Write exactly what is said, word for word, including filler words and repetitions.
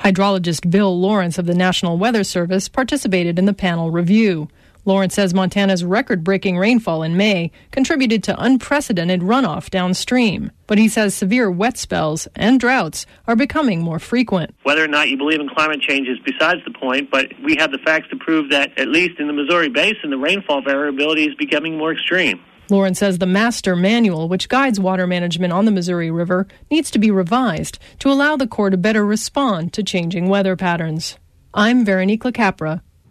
Hydrologist Bill Lawrence of the National Weather Service participated in the panel review. Lawrence says Montana's record-breaking rainfall in May contributed to unprecedented runoff downstream. But he says severe wet spells and droughts are becoming more frequent. Whether or not you believe in climate change is besides the point, but we have the facts to prove that, at least in the Missouri Basin, the rainfall variability is becoming more extreme. Lawrence says the master manual, which guides water management on the Missouri River, needs to be revised to allow the Corps to better respond to changing weather patterns. I'm Veronique LaCapra,